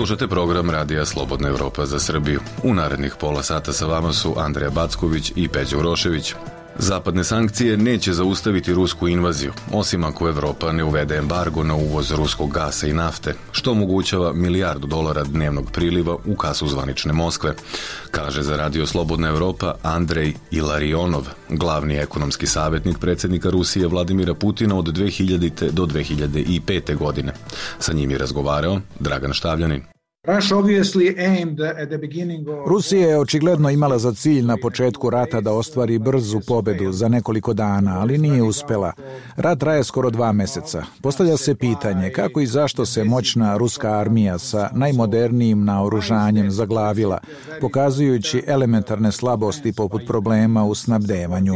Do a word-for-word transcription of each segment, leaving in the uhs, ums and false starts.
Slušate program Radija Slobodna Evropa za Srbiju. U narednih pola sata sa vama su Andreja Backović i Peđa Urošević. Zapadne sankcije neće zaustaviti rusku invaziju, osim ako Evropa ne uvede embargo na uvoz ruskog gasa i nafte, što omogućava milijardu dolara dnevnog priliva u kasu zvanične Moskve, kaže za Radio Slobodna Evropa Andrej Ilarionov, glavni ekonomski savjetnik predsjednika Rusije Vladimira Putina od dve hiljadite do dve hiljade pete. godine. Sa njim je razgovarao Dragan Štavljanin. Rusija je očigledno imala za cilj na početku rata da ostvari brzu pobedu za nekoliko dana, ali nije uspela. Rat traje skoro dva meseca. Postavlja se pitanje kako i zašto se moćna ruska armija sa najmodernijim naoružanjem zaglavila, pokazujući elementarne slabosti poput problema u snabdevanju.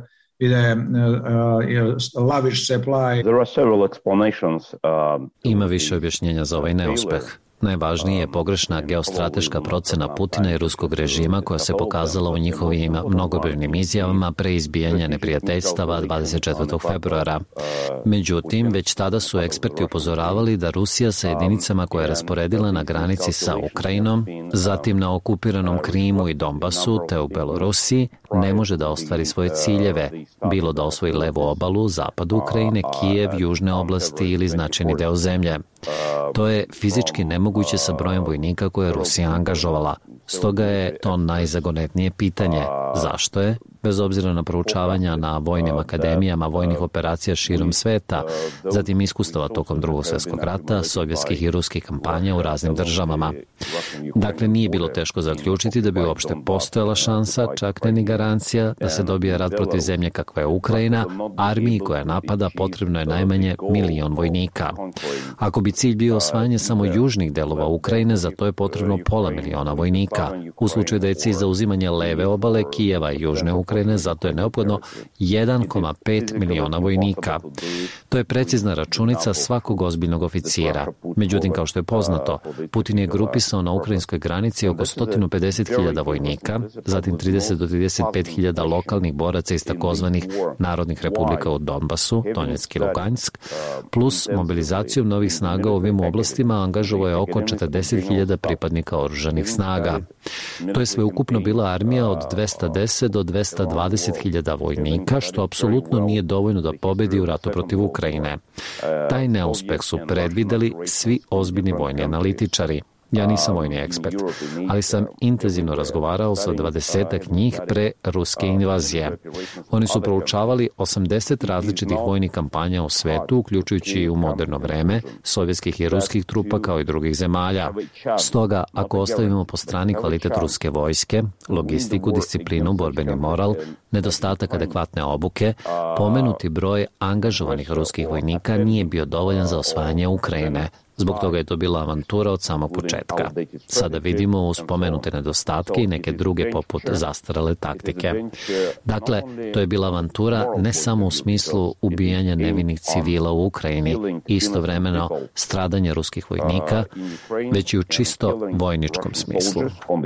Ima više objašnjenja za ovaj neuspeh. Najvažnije je pogrešna geostrateška procena Putina i ruskog režima koja se pokazala u njihovim mnogobrojnim izjavama pre izbijanja neprijateljstava dvadeset četvrtog februara. Međutim, već tada su eksperti upozoravali da Rusija sa jedinicama koje je rasporedila na granici sa Ukrajinom, zatim na okupiranom Krimu i Donbasu te u Belorusiji, ne može da ostvari svoje ciljeve, bilo da osvoji levu obalu, zapad Ukrajine, Kijev, južne oblasti ili značajni deo zemlje. To je fizički nemoguće sa brojem vojnika koje je Rusija angažovala. Stoga je to najzagonetnije pitanje. Zašto je? Bez obzira na proučavanja na vojnim akademijama vojnih operacija širom sveta, zatim iskustava tokom Drugog svjetskog rata, sovjetskih i ruskih kampanja u raznim državama. Dakle, nije bilo teško zaključiti da bi uopšte postojala šansa, čak ne ni garancija, da se dobije rat protiv zemlje kakva je Ukrajina, armiji koja napada potrebno je najmanje milion vojnika. Ako bi cilj bio osvajanje samo južnih delova Ukrajine, za to je potrebno pola miliona vojnika. U slučaju da je cilj zauzimanje leve obale Kijeva i južne Ukrajine, zato je neophodno jedan zarez pet miliona vojnika. To je precizna računica svakog ozbiljnog oficira. Međutim, kao što je poznato, Putin je grupisao na ukrajinskoj granici oko sto pedeset hiljada vojnika, zatim trideset do trideset pet hiljada lokalnih boraca iz takozvanih narodnih republika u Donbasu, Donjeck i Lugansk, plus mobilizacijom novih snaga u ovim oblastima angažovao je oko četrdeset hiljada pripadnika oružanih snaga. To je sveukupno bila armija od dvesta deset do dvesta dvadeset hiljada vojnika, što apsolutno nije dovoljno da pobedi u ratu protiv Ukrajine. Taj neuspeh su predvideli svi ozbiljni vojni analitičari. Ja nisam vojni ekspert, ali sam intenzivno razgovarao sa dvadesetak njih pre ruske invazije. Oni su proučavali osamdeset različitih vojnih kampanja u svetu, uključujući i u moderno vreme, sovjetskih i ruskih trupa kao i drugih zemalja. Stoga, ako ostavimo po strani kvalitet ruske vojske, logistiku, disciplinu, borbeni moral, nedostatak adekvatne obuke, pomenuti broj angažovanih ruskih vojnika nije bio dovoljan za osvajanje Ukrajine. Zbog toga je to bila avantura od samog početka. Sada vidimo uz spomenute nedostatke i neke druge poput zastarale taktike. Dakle, to je bila avantura ne samo u smislu ubijanja nevinih civila u Ukrajini, istovremeno stradanje ruskih vojnika, već i u čisto vojničkom smislu.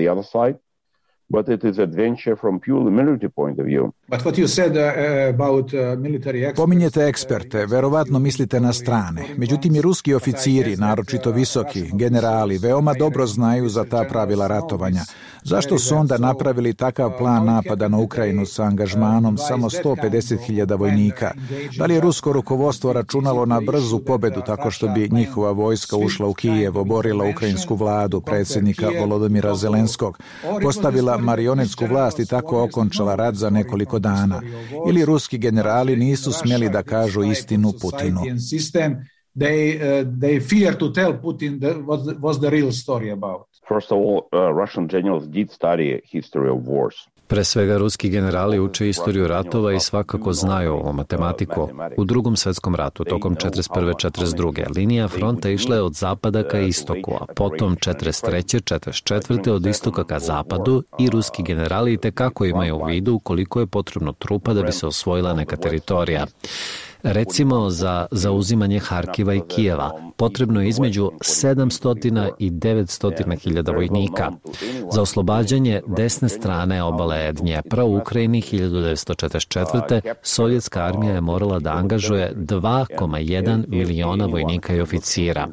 But it is adventure from purely military point of view. But what you said uh, about uh, military experts... Pominjete eksperte, verovatno mislite na strane. Međutim, i ruski oficiri, naročito visoki, generali, veoma dobro znaju za ta pravila ratovanja. Zašto su onda napravili takav plan napada na Ukrajinu sa angažmanom samo sto pedeset hiljada vojnika? Da li je rusko rukovodstvo računalo na brzu pobedu tako što bi njihova vojska ušla u Kijev, oborila ukrajinsku vladu, predsjednika Volodymyra Zelenskog, postavila marionetsku vlast i tako okončala rat za nekoliko dana? Ili ruski generali nisu smjeli da kažu istinu Putinu? They, uh, they fear to tell Putin the, what the, what's the real story about. First of all, uh, Russian generals did study history of wars. Pre svega, ruski generali uče istoriju ratova i svakako znaju ovu matematiku. U Drugom svjetskom ratu, tokom četrdeset prve četrdeset druge linija fronta išla je od zapada ka istoku, a potom četrdeset treće četrdeset četvrte od istoka ka zapadu i ruski generali itekako imaju u vidu koliko je potrebno trupa da bi se osvojila neka teritorija. Recimo za zauzimanje Harkiva i Kijeva potrebno je između sedamsto i devetsto hiljada vojnika. Za oslobađanje desne strane obale Dnjepra u Ukrajini hiljadu devetsto četrdeset četvrte. sovjetska armija je morala da angažuje dva zarez jedan miliona vojnika i oficira.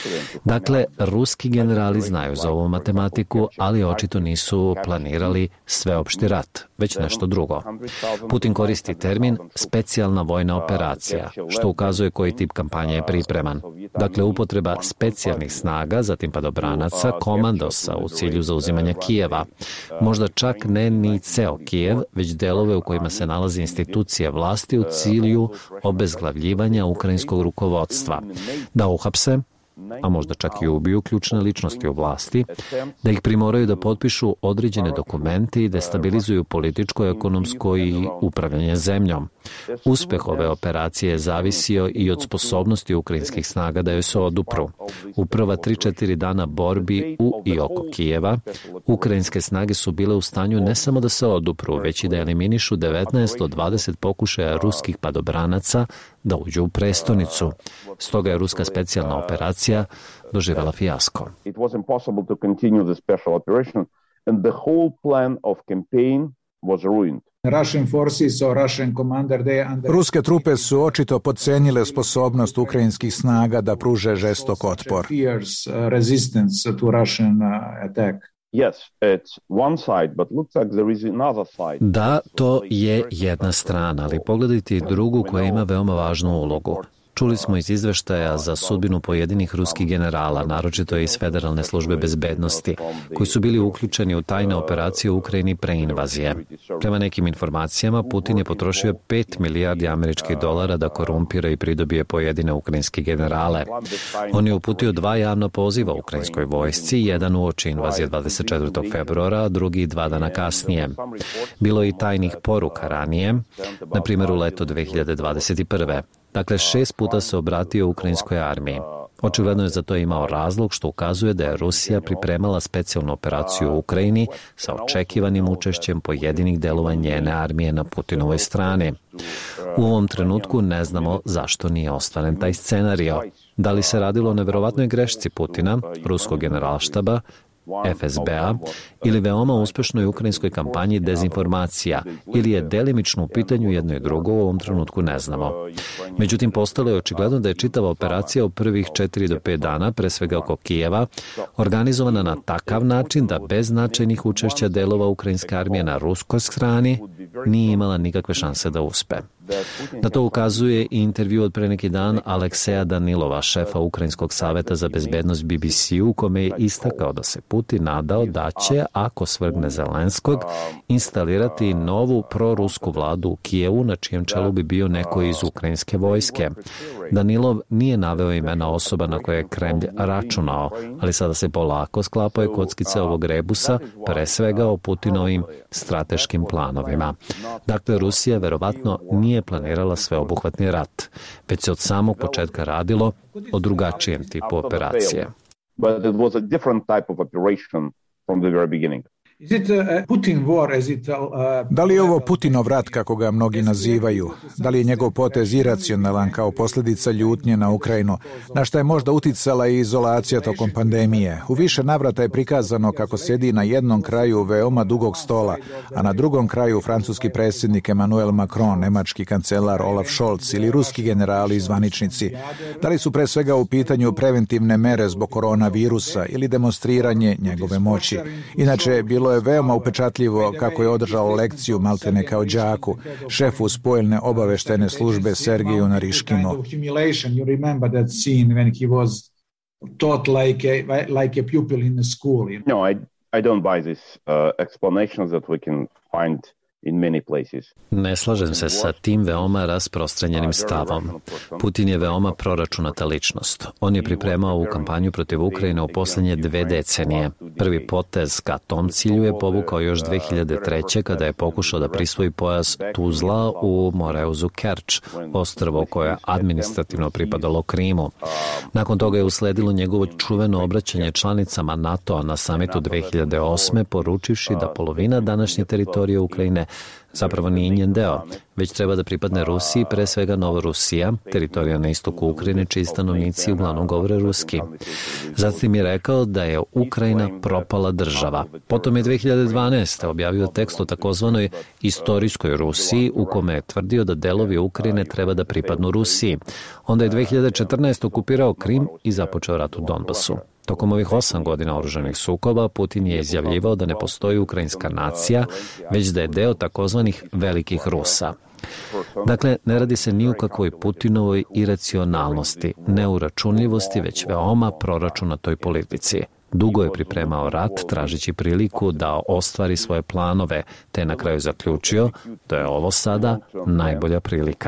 Dakle, ruski generali znaju za ovu matematiku, ali očito nisu planirali sveopšti rat, već nešto drugo. Putin koristi termin specijalna vojna operacija, što ukazuje koji tip kampanje je pripreman. Dakle, upotreba specijalnih snaga, zatim padobranaca, komandosa u cilju zauzimanja Kijeva. Možda čak ne ni ceo Kijev, već delove u kojima se nalaze institucije vlasti u cilju obezglavljivanja ukrajinskog rukovodstva. Da uhapse, a možda čak i ubiju ključne ličnosti u vlasti, da ih primoraju da potpišu određene dokumente i destabilizuju političko, ekonomsko i upravljanje zemljom. Uspeh ove operacije je zavisio i od sposobnosti ukrajinskih snaga da joj se odupru. U prva tri četiri dana borbi u i oko Kijeva, ukrajinske snage su bile u stanju ne samo da se odupru, već i da eliminišu devetnaest do dvadeset pokušaja ruskih padobranaca da uđu u prestonicu. Stoga je ruska specijalna operacija doživela fijasko. It was impossible to continue the special operation and the whole plan of campaign was ruined. Russian forces or Russian commander, they under... Ruske trupe su očito podcenile sposobnost ukrajinskih snaga da pruže žestok otpor. Fierce resistance to Russian attack. Yes, it's one side, but looks like there is another side. Da, to je jedna strana, ali pogledajte i drugu koja ima veoma važnu ulogu. Čuli smo iz izveštaja za sudbinu pojedinih ruskih generala, naročito iz Federalne službe bezbednosti, koji su bili uključeni u tajne operacije u Ukrajini pre invazije. Prema nekim informacijama, Putin je potrošio pet milijardi američkih dolara da korumpira i pridobije pojedine ukrajinske generale. On je uputio dva javna poziva ukrajinskoj vojsci, jedan uoči invazije dvadeset četvrtog februara, a drugi dva dana kasnije. Bilo je i tajnih poruka ranije, na primjer u leto dve hiljade dvadeset prve. Dakle, šest puta se obratio ukrajinskoj armiji. Očigledno je za to imao razlog, što ukazuje da je Rusija pripremala specijalnu operaciju u Ukrajini sa očekivanim učešćem pojedinih delova njene armije na Putinovoj strani. U ovom trenutku ne znamo zašto nije ostvaren taj scenario. Da li se radilo o neverovatnoj grešci Putina, ruskog generalštaba, F S B-a ili veoma uspešnoj ukrajinskoj kampanji dezinformacija ili je delimično u pitanju jedno i drugo, u ovom trenutku ne znamo. Međutim, postalo je očigledno da je čitava operacija u prvih četiri do pet dana, pre svega oko Kijeva, organizovana na takav način da bez značajnih učešća delova ukrajinske armije na ruskoj strani nije imala nikakve šanse da uspe. Na to ukazuje i intervju od pre neki dan Alekseja Danilova, šefa Ukrajinskog saveta za bezbednost B B C-u, u kome je istakao da se Putin nadao da će, ako svrgne Zelenskog, instalirati novu prorusku vladu u Kijevu, na čijem čelu bi bio neko iz ukrajinske vojske. Danilov nije naveo imena osoba na koje je Kremlj računao, ali sada se polako sklapaju kockice ovog rebusa, pre svega o Putinovim strateškim planovima. Dakle, Rusija verovatno nije planirala sveobuhvatni rat, već se od samog početka radilo o drugačijem tipu operacije. But it was a different type of operation from the very beginning. Is it a Putin war, is it, uh, Da li je ovo Putinov rat, kako ga mnogi nazivaju? Da li je njegov potez iracionalan kao posljedica ljutnje na Ukrajinu, na šta je možda uticala i izolacija tokom pandemije? U više navrata je prikazano kako sjedi na jednom kraju veoma dugog stola, a na drugom kraju francuski predsjednik Emmanuel Macron, nemački kancelar Olaf Scholz ili ruski generali i zvaničnici. Da li su pre svega u pitanju preventivne mere zbog koronavirusa ili demonstriranje njegove moći? Inače, bilo je veoma upečatljivo kako je održao lekciju maltene kao đaku, šefu spojeljne obaveštajne službe Sergeju Nariškinu. You remember that scene when he was taught like a, like a pupil in the school. No, I, I don't buy these uh, explanations that we can find in many places. Ne slažem se sa tim veoma rasprostranjenim stavom. Putin je veoma proračunata ličnost. On je pripremao ovu kampanju protiv Ukrajine u posljednje dve decenije. Prvi potez ka tom cilju je povukao još dve hiljade treće. kada je pokušao da prisvoji pojas Tuzla u Moreuzu Kerč, ostrvo koje je administrativno pripadalo Krimu. Nakon toga je usledilo njegovo čuveno obraćanje članicama NATO-a na samitu dve hiljade osme. poručivši da polovina današnje teritorije Ukrajine Zapravo nije njen deo, već treba da pripadne Rusiji, pre svega Novorusija, teritorija na istoku Ukrajine, čiji stanovnici uglavnom govore ruski. Zatim je rekao da je Ukrajina propala država. Potom je dve hiljade dvanaeste. objavio tekst o takozvanoj istorijskoj Rusiji, u kome je tvrdio da delovi Ukrajine treba da pripadnu Rusiji. Onda je dve hiljade četrnaeste. okupirao Krim i započeo rat u Donbasu. Tokom ovih osam godina oružanih sukoba, Putin je izjavljivao da ne postoji ukrajinska nacija, već da je deo takozvanih velikih Rusa. Dakle, ne radi se ni u kakvoj Putinovoj iracionalnosti, neuračunljivosti, već veoma proračunatoj politici. Dugo je pripremao rat, tražeći priliku da ostvari svoje planove, te je na kraju zaključio da je ovo sada najbolja prilika.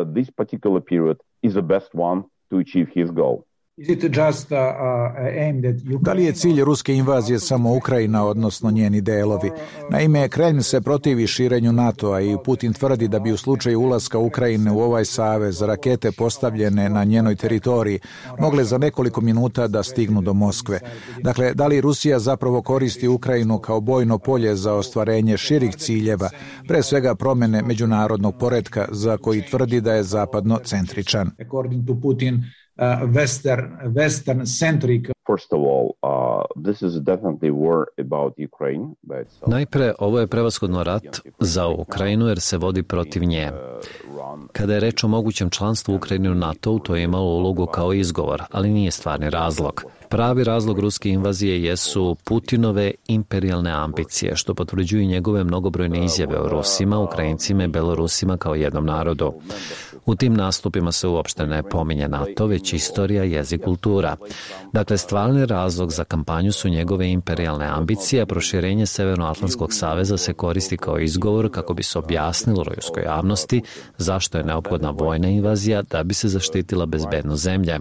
Da li je cilj ruske invazije samo Ukrajina, odnosno njeni delovi? Naime, Kremlj se protivi širenju NATO-a i Putin tvrdi da bi u slučaju ulaska Ukrajine u ovaj savez rakete postavljene na njenoj teritoriji mogle za nekoliko minuta da stignu do Moskve. Dakle, da li Rusija zapravo koristi Ukrajinu kao bojno polje za ostvarenje širih ciljeva, pre svega promene međunarodnog poretka za koji tvrdi da je zapadno centričan? According to Putin, Uh, western, western centric. First of all, uh, this is definitely war about Ukraine. Najpre, ovo je prevashodno rat za Ukrajinu jer se vodi protiv nje. Kada je reč o mogućem članstvu Ukrajine u NATO-u, to je imalo ulogu kao izgovor, ali nije stvarni razlog. Pravi razlog ruske invazije jesu Putinove imperijalne ambicije, što potvrđuju njegove mnogobrojne izjave o Rusima, Ukrajincima i Belorusima kao jednom narodu. U tim nastupima se uopšte ne pominje NATO, već istorija, jezik, kultura. Dakle, stvarni razlog za kampanju su njegove imperijalne ambicije, a proširenje Severnoatlantskog saveza se koristi kao izgovor kako bi se objasnilo ruskoj javnosti zašto je neophodna vojna invazija da bi se zaštitila bezbednost zemlje.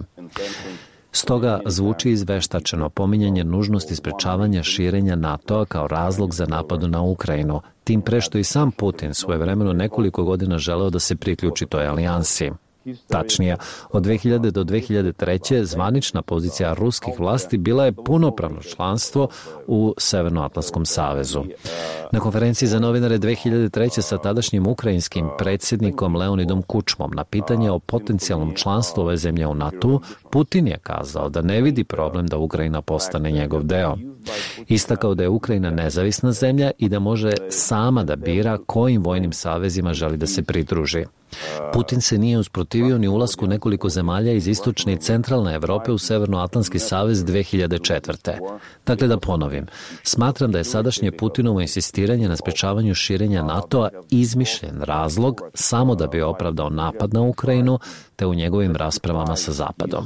Stoga zvuči izveštačeno pominjanje nužnosti sprečavanja širenja NATO-a kao razlog za napad na Ukrajinu, tim pre što i sam Putin svojevremeno nekoliko godina želeo da se priključi toj alijansi. Tačnije, od dve hiljade do dve hiljade treće. zvanična pozicija ruskih vlasti bila je punopravno članstvo u Severnoatlantskom savezu. Na konferenciji za novinare dve hiljade treće. sa tadašnjim ukrajinskim predsjednikom Leonidom Kučmom na pitanje o potencijalnom članstvu ove zemlje u NATO, Putin je kazao da ne vidi problem da Ukrajina postane njegov deo. Istakao da je Ukrajina nezavisna zemlja i da može sama da bira kojim vojnim savezima želi da se pridruži. Putin se nije usprotivio ni ulasku nekoliko zemalja iz istočne i centralne Evrope u Severnoatlantski savez dve hiljade četvrte. Dakle, da ponovim, smatram da je sadašnje Putinovo insistiranje na sprečavanju širenja NATO-a izmišljen razlog samo da bi opravdao napad na Ukrajinu, te u njegovim raspravama sa Zapadom.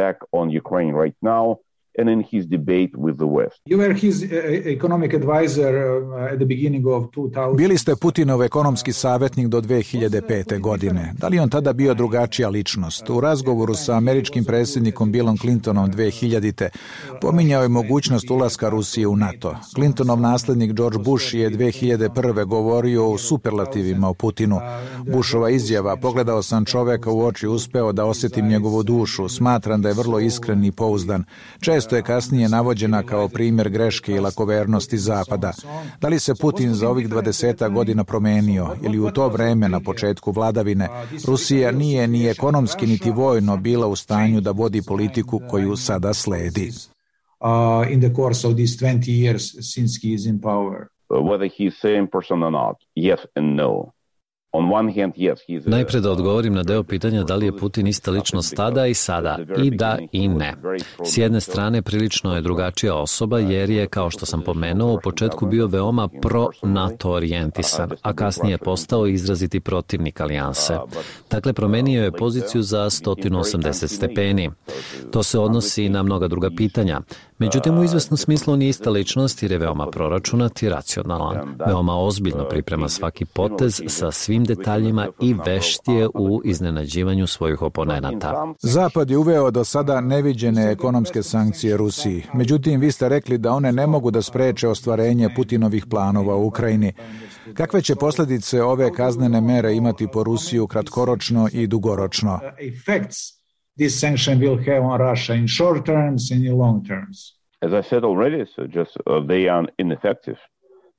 And in his debate with the West. You were his economic advisor at the beginning of two thousand. Bili ste Putinov ekonomski savjetnik do dve hiljade pete. godine. Da li on tada bio drugačija ličnost? U razgovoru sa američkim predsjednikom Billom Clintonom dve hiljadite. pominjao je mogućnost ulaska Rusije u NATO. Clintonov naslednik George Bush je dve hiljade prve. govorio u superlativima o Putinu. Bushova izjava: pogledao sam čoveka u oči, uspeo da osjetim njegovu dušu, smatram da je vrlo iskren i pouzdan. Često je kasnije navođena kao primjer greške i lakovernosti Zapada. Da li se Putin za ovih dvadesetak godina promenio ili u to vreme na početku vladavine Rusija nije ni ekonomski niti vojno bila u stanju da vodi politiku koju sada sledi? Uh, in the course of these twenty years since he is in power. Whether he is same person or not, yes and no. Najpre da odgovorim na deo pitanja da li je Putin ista ličnost tada i sada, i da i ne. S jedne strane prilično je drugačija osoba jer je, kao što sam pomenuo, u početku bio veoma pro-NATO orijentisan, a kasnije je postao izraziti protivnik alijanse. Dakle, promenio je poziciju za sto osamdeset stepeni. To se odnosi na mnoga druga pitanja. Međutim, u izvesnom smislu on je ista ličnost jer je veoma proračunat i racionalan. Veoma ozbiljno priprema svaki potez sa svim detaljima i vešt je u iznenađivanju svojih oponenata. Zapad je uveo do sada neviđene ekonomske sankcije Rusiji. Međutim, vi ste rekli da one ne mogu da spreče ostvarenje Putinovih planova u Ukrajini. Kakve će posljedice ove kaznene mere imati po Rusiju kratkoročno i dugoročno? This sanction will have on Russia in short terms and in long terms. As I said already, so just uh, they are ineffective.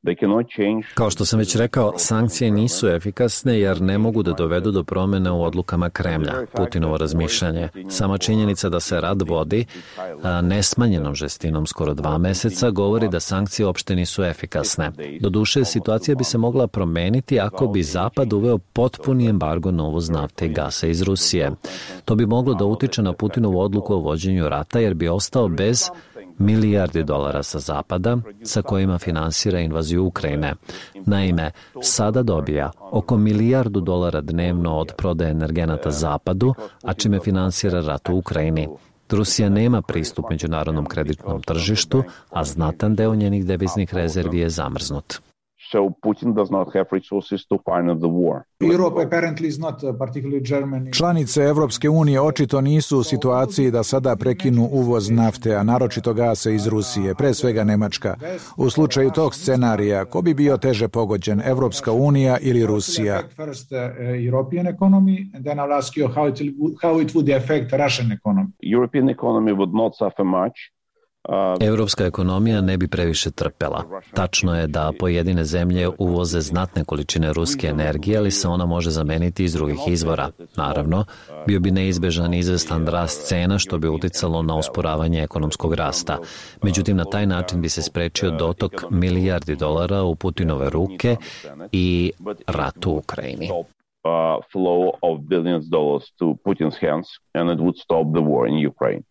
Kao što sam već rekao, sankcije nisu efikasne jer ne mogu da dovedu do promene u odlukama Kremlja, Putinovo razmišljanje. Sama činjenica da se rat vodi nesmanjenom žestinom skoro dva meseca govori da sankcije uopšte nisu efikasne. Doduše, situacija bi se mogla promeniti ako bi Zapad uveo potpuni embargo na uvoz nafte i gasa iz Rusije. To bi moglo da utiče na Putinovu odluku o vođenju rata jer bi ostao bez milijardi dolara sa Zapada sa kojima finansira invaziju Ukrajine. Naime, sada dobija oko milijardu dolara dnevno od prodaje energenata Zapadu, a čime finansira rat u Ukrajini. Rusija nema pristup međunarodnom kreditnom tržištu, a znatan deo njenih deviznih rezervi je zamrznut. So Putin does not have resources to finance the war. Europe apparently is not particularly Germany. Članice Evropske unije očito nisu u situaciji da sada prekinu uvoz nafte, a naročito gasa iz Rusije, pre svega Nemačka. U slučaju tog scenarija, ko bi bio teže pogođen, Evropska unija ili Rusija? First European economy, and then I'll ask you how it how it would affect Russian economy. European economy would not suffer much. Evropska ekonomija ne bi previše trpela. Tačno je da pojedine zemlje uvoze znatne količine ruske energije, ali se ona može zameniti iz drugih izvora. Naravno, bio bi neizbežan izvestan rast cena što bi uticalo na usporavanje ekonomskog rasta. Međutim, na taj način bi se sprečio dotok milijardi dolara u Putinove ruke i rat u Ukrajini. Flow of billions dollars to Putin's hands and it would stop the war in Ukraine.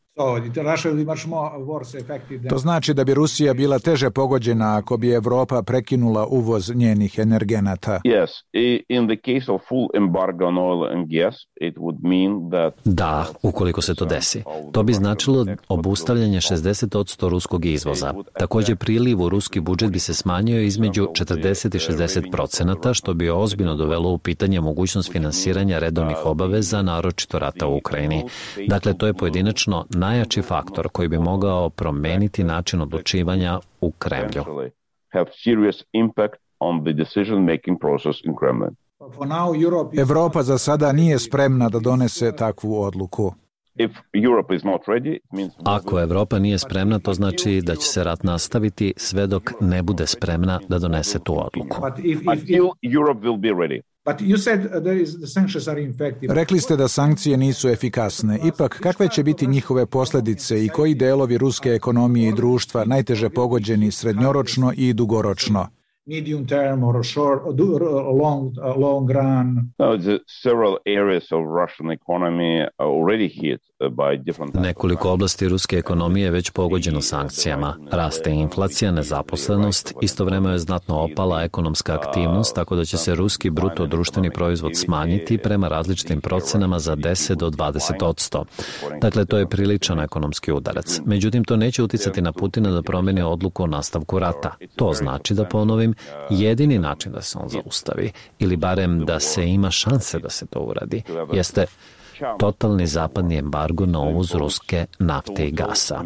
To znači da bi Rusija bila teže pogođena ako bi Evropa prekinula uvoz njenih energenata. Yes, in the case of full embargo on oil and gas, it would mean that Da, ukoliko se to desi. To bi značilo obustavljanje šezdeset posto ruskog izvoza. Također priliv u ruski budžet bi se smanjio između četrdeset i šezdeset procenata, što bi ozbiljno dovelo u pitanje mogućnost finansiranja redovnih obaveza, naročito rata u Ukrajini. Dakle, to je pojedinačno najjači faktor koji bi mogao promeniti način odlučivanja u Kremlju. Evropa za sada nije spremna da donese takvu odluku. Ako Evropa nije spremna, to znači da će se rat nastaviti sve dok ne bude spremna da donese tu odluku. Rekli ste da sankcije nisu efikasne. Ipak, kakve će biti njihove posljedice i koji delovi ruske ekonomije i društva najteže pogođeni srednjoročno i dugoročno? Medium term or short, long, long run. No, the several areas of Russian economy are already hit by different. Nekoliko oblasti ruske ekonomije je već pogođeno sankcijama. Raste inflacija, nezaposlenost, istovremeno je znatno opala ekonomska aktivnost, tako da će se ruski bruto društveni proizvod smanjiti prema različitim procenama za deset do dvadeset posto. Dakle, to je priličan ekonomski udarac. Međutim, to neće uticati na Putina da promeni odluku o nastavku rata. To znači, da ponovim, jedini način da se on zaustavi, ili barem da se ima šanse da se to uradi, jeste totalni zapadni embargo na uvoz ruske nafte i gasa.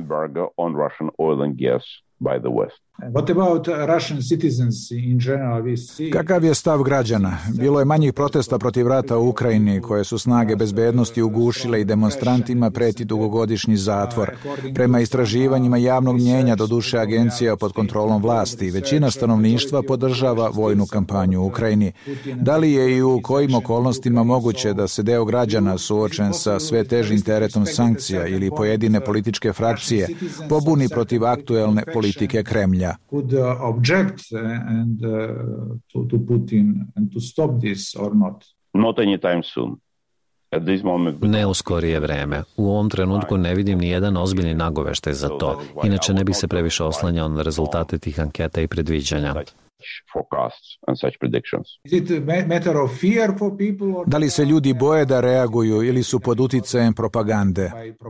What about Russian citizens in general? We see... Kakav je stav građana? Bilo je manjih protesta protiv rata u Ukrajini koje su snage bezbednosti ugušile i demonstrantima preti dugogodišnji zatvor. Prema istraživanjima javnog mnjenja, doduše agencija pod kontrolom vlasti, većina stanovništva podržava vojnu kampanju u Ukrajini. Da li je i u kojim okolnostima moguće da se deo građana suočen sa sve težim teretom sankcija ili pojedine političke frakcije pobuni protiv aktuelne politike Kremlja? Could uh, object and uh, to, to Putin and to stop this or not? Not anytime soon. At this moment. Ne u skorije vreme. U ovom trenutku ne vidim ni jedan ozbiljni nagoveštaj za to. Inače ne bih se previše oslanjao na rezultate tih anketa i predviđanja. Da li se ljudi boje da reaguju ili su pod uticajem propagande?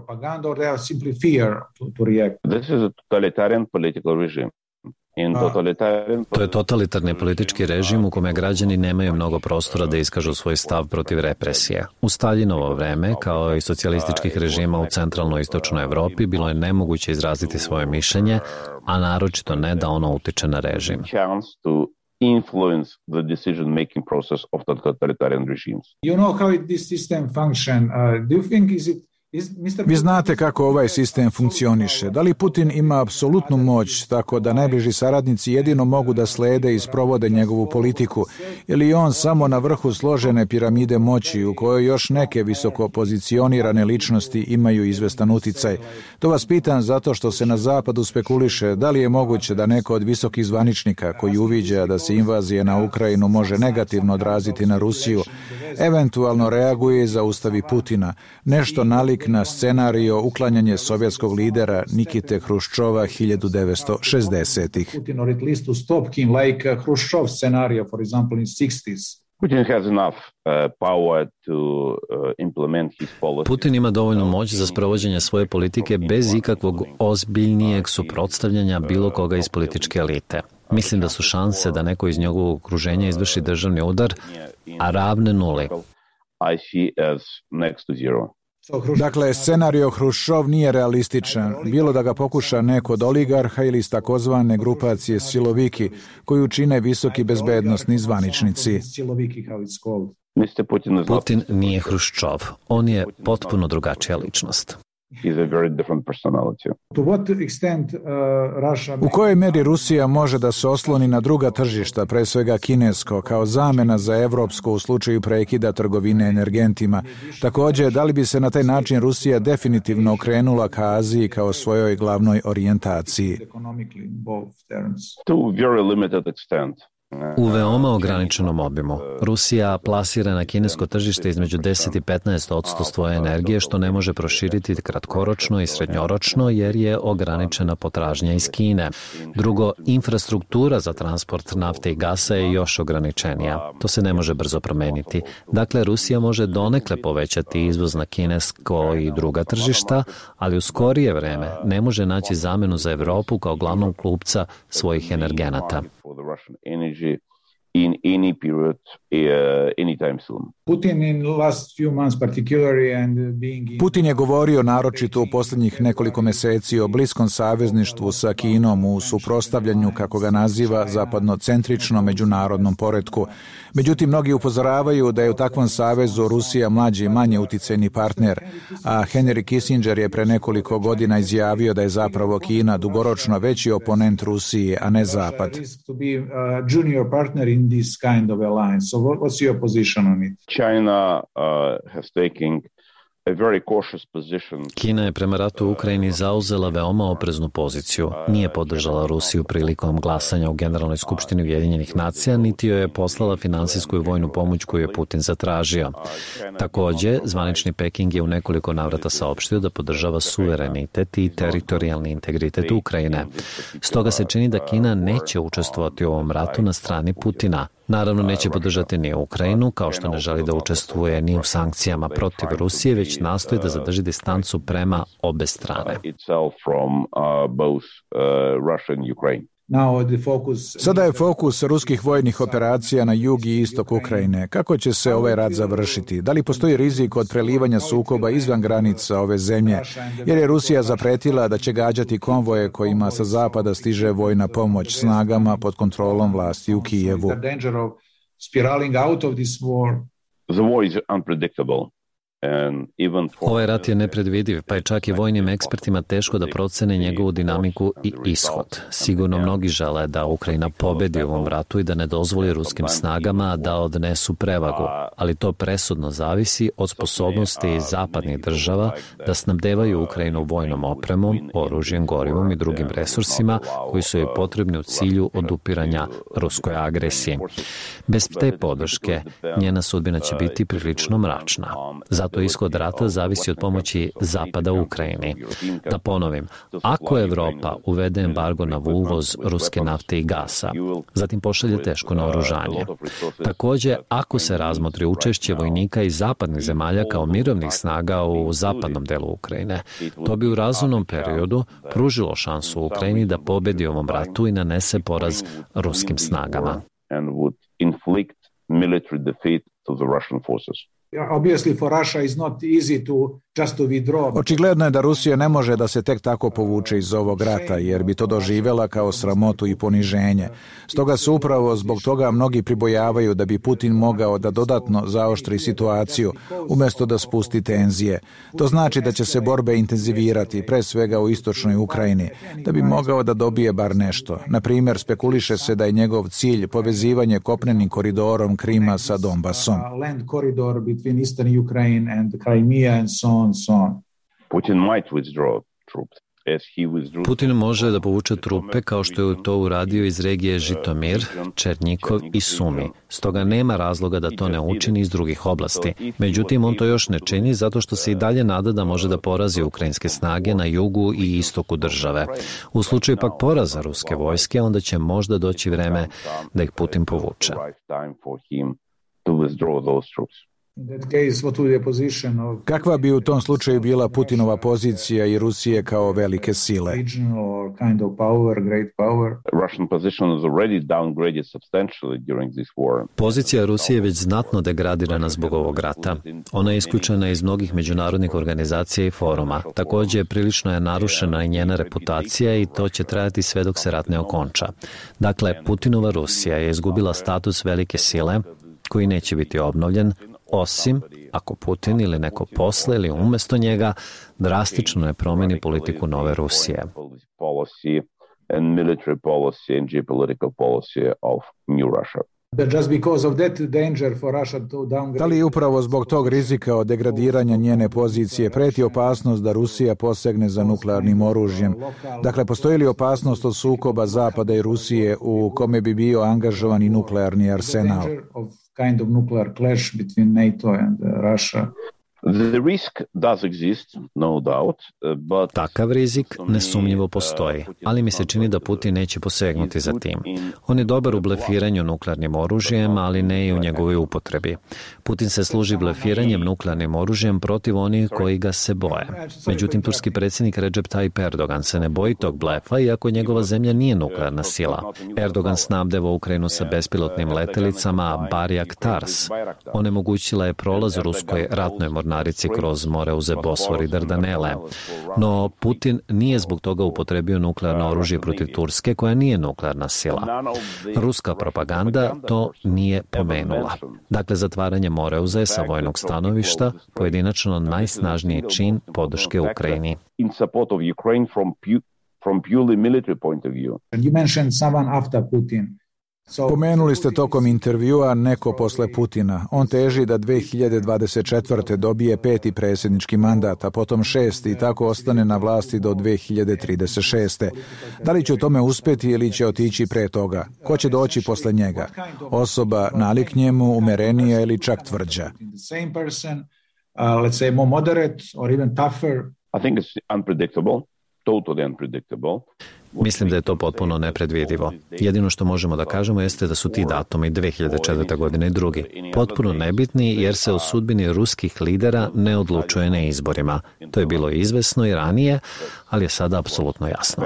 This is a totalitarian political regime. To je totalitarni politički režim u kome građani nemaju mnogo prostora da iskažu svoj stav protiv represije. U Staljinovo vreme, kao i socijalističkih režima u centralnoj i istočnoj Evropi, bilo je nemoguće izraziti svoje mišljenje, a naročito ne da ono utiče na režim. Influence the decision-making process of the totalitarian regimes. You know how this system function. Uh, do you think is it Vi znate kako ovaj sistem funkcioniše. Da li Putin ima apsolutnu moć tako da najbliži saradnici jedino mogu da slede i sprovode njegovu politiku, ili on samo na vrhu složene piramide moći u kojoj još neke visoko pozicionirane ličnosti imaju izvestan uticaj? To vas pitam zato što se na zapadu spekuliše da li je moguće da neko od visokih zvaničnika koji uviđa da se invazija na Ukrajinu može negativno odraziti na Rusiju, eventualno reaguje i zaustavi Putina, nešto nalik na scenario uklanjanje sovjetskog lidera Nikite Hruščova hiljadu devetsto šezdesetih. Putin ima dovoljnu moć za sprovođenje svoje politike bez ikakvog ozbiljnijeg suprotstavljanja bilo koga iz političke elite. Mislim da su šanse da neko iz njegovog okruženja izvrši državni udar, a ravne nuli. Dakle, scenario Hruščov nije realističan, bilo da ga pokuša neko od oligarha ili iz takozvane grupacije siloviki, koju čine visoki bezbednosni zvaničnici. Putin nije Hruščov, on je potpuno drugačija ličnost. U kojoj meri Rusija može da se osloni na druga tržišta, pre svega kinesko, kao zamena za evropsko u slučaju prekida trgovine energentima? Također, da li bi se na taj način Rusija definitivno okrenula ka Aziji kao svojoj glavnoj orijentaciji? U veoma ograničenom obimu. Rusija plasira na kinesko tržište između deset i petnaest posto svoje energije, što ne može proširiti kratkoročno i srednjoročno jer je ograničena potražnja iz Kine. Drugo, infrastruktura za transport nafte i gasa je još ograničenija. To se ne može brzo promeniti. Dakle, Rusija može donekle povećati izvoz na kinesko i druga tržišta, ali u skorije vreme ne može naći zamenu za Evropu kao glavnog kupca svojih energenata. In any period, uh, anytime soon. Putin in last few months particularly and being in... Putin je govorio naročito u posljednjih nekoliko meseci o bliskom savezništvu sa Kinom u suprotstavljanju, kako ga naziva, zapadnocentričnom međunarodnom poretku. Međutim, mnogi upozoravaju da je u takvom savezu Rusija mlađi i manje uticajni partner, a Henry Kissinger je pre nekoliko godina izjavio da je zapravo Kina dugoročno veći oponent Rusiji, a ne Zapad. Junior partner in this kind of alliance. So what, what's your position on it? China uh, has taken a very cautious position. Kina je prema ratu u Ukrajini zauzela veoma opreznu poziciju. Nije podržala Rusiju prilikom glasanja u Generalnoj skupštini Ujedinjenih nacija, niti joj je poslala finansijsku i vojnu pomoć koju je Putin zatražio. Također, zvanični Peking je u nekoliko navrata saopštio da podržava suverenitet i teritorijalni integritet Ukrajine. Stoga se čini da Kina neće učestvovati u ovom ratu na strani Putina. Naravno, neće podržati ni Ukrajinu, kao što ne želi da učestvuje ni u sankcijama protiv Rusije, već nastoji da zadrži distancu prema obe strane. Sada je fokus ruskih vojnih operacija na jug i istok Ukrajine. Kako će se ovaj rat završiti? Da li postoji rizik od prelivanja sukoba izvan granica ove zemlje? Jer je Rusija zapretila da će gađati konvoje kojima sa zapada stiže vojna pomoć snagama pod kontrolom vlasti u Kijevu. The war is unpredictable. Ovaj rat je nepredvidiv, pa je čak i vojnim ekspertima teško da procene njegovu dinamiku i ishod. Sigurno mnogi žele da Ukrajina pobedi u ovom ratu i da ne dozvoli ruskim snagama da odnesu prevagu, ali to presudno zavisi od sposobnosti zapadnih država da snabdevaju Ukrajinu vojnom opremom, oružjem, gorivom i drugim resursima koji su joj potrebni u cilju odupiranja ruskoj agresiji. Bez te podrške njena sudbina će biti prilično mračna. Zato ishod rata zavisi od pomoći Zapada u Ukrajini. Da ponovim, ako Evropa uvede embargo na uvoz ruske nafte i gasa, zatim pošalje teško naoružanje. Također, ako se razmotri učešće vojnika iz zapadnih zemalja kao mirovnih snaga u zapadnom delu Ukrajine, to bi u razumnom periodu pružilo šansu Ukrajini da pobedi u ovom ratu i nanese poraz ruskim snagama. Obviously for Russia is not easy to Očigledno je da Rusija ne može da se tek tako povuče iz ovog rata, jer bi to doživjela kao sramotu i poniženje. Stoga se upravo zbog toga mnogi pribojavaju da bi Putin mogao da dodatno zaoštri situaciju, umjesto da spusti tenzije. To znači da će se borbe intenzivirati, pre svega u istočnoj Ukrajini, da bi mogao da dobije bar nešto. Na primjer, spekuliše se da je njegov cilj povezivanje kopnenim koridorom Krima sa Donbasom. Putin might withdraw troops. Putin može da povuče trupe kao što je to uradio iz regije Žitomir, Černjikov i Sumi. Stoga nema razloga da to ne učini iz drugih oblasti. Međutim, on to još ne čini zato što se i dalje nada da može da porazi ukrajinske snage na jugu i istoku države. U slučaju pak poraza ruske vojske, onda će možda doći vreme da ih Putin povuče. Kakva bi u tom slučaju bila Putinova pozicija i Rusije kao velike sile? Pozicija Rusije je već znatno degradirana zbog ovog rata. Ona je isključena iz mnogih međunarodnih organizacija i foruma. Također, prilično je narušena i njena reputacija i to će trajati sve dok se rat ne okonča. Dakle, Putinova Rusija je izgubila status velike sile koji neće biti obnovljen, osim ako Putin ili neko posle ili umjesto njega drastično ne promeni politiku nove Rusije. Da li upravo zbog tog rizika od degradiranja njene pozicije preti opasnost da Rusija posegne za nuklearnim oružjem? Dakle, postoji li opasnost od sukoba Zapada i Rusije u kome bi bio angažovan i nuklearni arsenal? Kind of nuclear clash between NATO and uh, Russia. The risk does exist, no doubt, but takav rizik nesumnjivo postoji, ali mi se čini da Putin neće posegnuti za tim. On je dobar u blefiranju nuklearnim oružjem, ali ne i u njegovoj upotrebi. Putin se služi blefiranjem nuklearnim oružjem protiv onih koji ga se boje. Međutim, turski predsjednik Recep Tayyip Erdogan se ne boji tog blefa, iako njegova zemlja nije nuklearna sila. Erdogan snabdeva Ukrajinu sa bespilotnim letelicama Bayrak-Tars. Onemogućila je prolaz ruskoj ratnoj mornarici kroz more uze Bosfor i Dardanele. No, Putin nije zbog toga upotrebio nuklearno oružje protiv Turske, koja nije nuklearna sila. Ruska propaganda to nije pomenula. Dakle, zatvaranje Moreuze sa vojnog stanovišta pojedinačno najsnažniji čin podrške Ukrajini. You mentioned someone after Putin. Pomenuli ste tokom intervjua neko posle Putina. On teži da dve hiljade dvadeset četvrte dobije peti predsjednički mandat, a potom šesti i tako ostane na vlasti do dve hiljade trideset šeste. Da li će u tome uspjeti ili će otići pre toga? Ko će doći posle njega? Osoba nalik njemu, umerenija ili čak tvrđa? Let's say more moderate or even tougher. I think it's unpredictable. Totally unpredictable. Mislim da je to potpuno nepredvidivo. Jedino što možemo da kažemo jeste da su ti datumi dve hiljade četvrte. godine i drugi. Potpuno nebitni jer se o sudbini ruskih lidera ne odlučuje na izborima. To je bilo izvesno i ranije, ali je sada apsolutno jasno.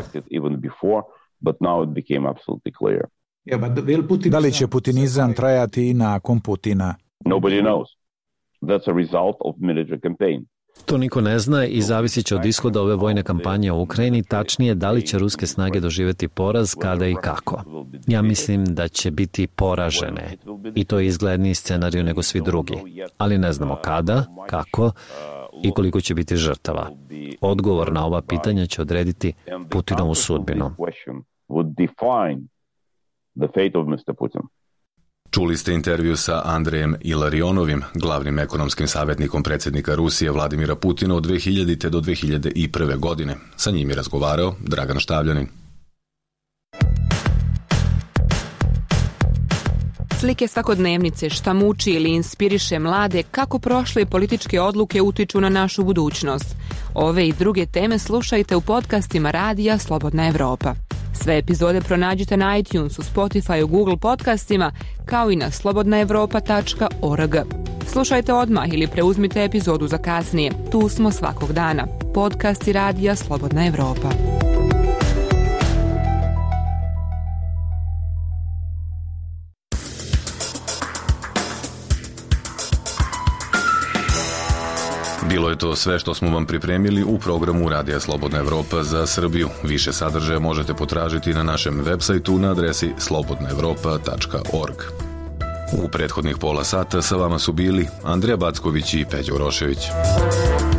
Da li će putinizam trajati i nakon Putina? Nobody knows. That's a result of military campaign. To niko ne zna i zavisit će od ishoda ove vojne kampanje u Ukrajini, tačnije da li će ruske snage doživjeti poraz, kada i kako. Ja mislim da će biti poražene i to je izgledniji scenarij nego svi drugi, ali ne znamo kada, kako i koliko će biti žrtava. Odgovor na ova pitanja će odrediti Putinovu sudbinu. Čuli ste intervju sa Andrejem Ilarionovim, glavnim ekonomskim savjetnikom predsjednika Rusije Vladimira Putina od dve hiljadite do dve hiljade prve. godine. Sa njim je razgovarao Dragan Štavljanin. Slike svakodnevnice, šta muči ili inspiriše mlade, kako prošle političke odluke utiču na našu budućnost. Ove i druge teme slušajte u podcastima Radija Slobodna Evropa. Sve epizode pronađite na iTunesu, Spotify, Google podcastima, kao i na slobodna evropa tačka org. Slušajte odmah ili preuzmite epizodu za kasnije. Tu smo svakog dana. Podcasti Radija Slobodna Evropa. Bilo je to sve što smo vam pripremili u programu Radija Slobodna Evropa za Srbiju. Više sadržaja možete potražiti na našem web sajtu na adresi slobodna evropa tačka org. U prethodnih pola sata sa vama su bili Andrija Backović i Peđa Urošević.